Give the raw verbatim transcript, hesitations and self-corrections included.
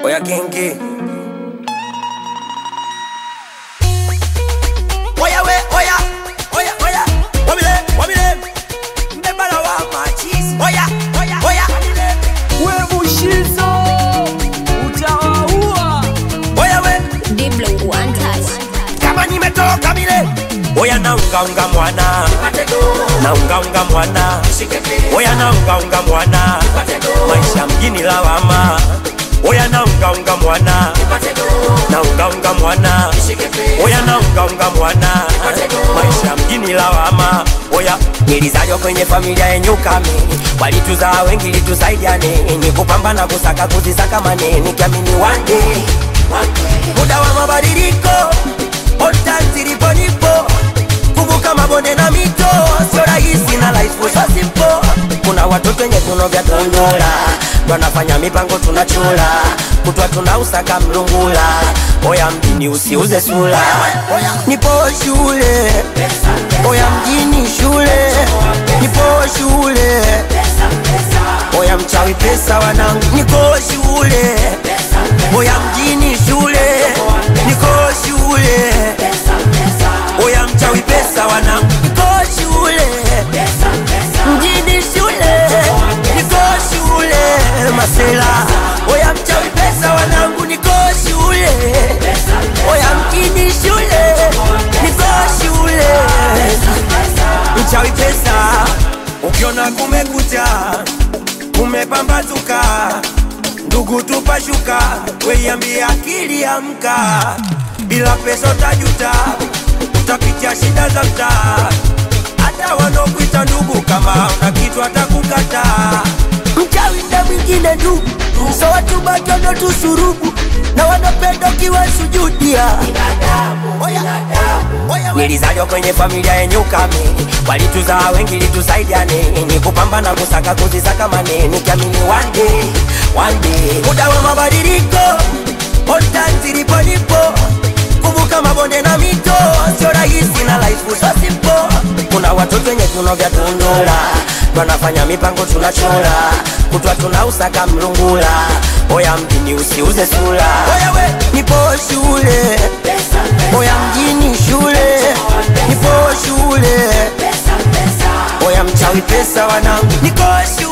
Oya Kingi. Oya we, oya, oya, oya. Wabile, wabile. Mbebala wa machis. Oya, oya, oya. We Mushizo utawaua. Oya we. Diblo one touch. Kama nimetoka bile. Oya na unga unga mwana. Na unga unga mwana. Oya na unga unga mwana. Maisha mjini lawama. Oya na unga unga mwana. Na unga unga mwana. Oya na unga unga mwana. Maisha mjini lawama. Oya nilizaliwa kwenye familia yenye ukame. Walituzaa wengi litusaidia nini. Kupambana kusaka kuzisaka maneni. Kiamini one day muda wa mabadiliko. Otanzi lipo nipo. Kumbuka mabonde na mito. Sio rahisi na life so simple. Kuna watoto wenye viuno vya tundura. Wanafanya mipango tunachula. Kutwa tunausaka mlungula. Oya mjini usiuze sula. Nipo shule. Oya mjini shule. Nipo shule. Oya mchawi pesa wanangu. Niko shule. Oya mjini shule. Niko shule. Oya mchawi pesa wanangu. Niko shule. Mjini shule. Niko shule. Masela. Oya mchawi pesa wanangu. Niko shule. Oya mjini shule. Niko shule. Mchawi pesa. Ukiona kumekucha, kumepambazuka, ndugu tupashuka, weiambia akili amka. Bila pesa utajuta, utapitia shida za mtaa. Hata wanokuita ndugu kama una kitu atakukata. Mchawi nda mwingine ndugu, so watu batono tusurubu. Na wanapenda kiwa sujudia. Nilizaliwa kwenye familia yenye ukame. Walituzaa wengi litusaidia nini. Kupambana kusaka kuzisaka maneni. Kiamini one day, one day muda wa mabadiliko. Otanzi lipo nipo. Kumbuka mabonde na mito. Sio rahisi na life so simple. Kuna watoto wenye viuno vya tundura. Wanafanya mipango tunachora. Kutwa tunausaka mlungula. Oya mjini usiuze sula. Oya we, nipo shule. Oya mjini shule. Nipo shule. Oya mchawi pesa wanangu. Niko shule.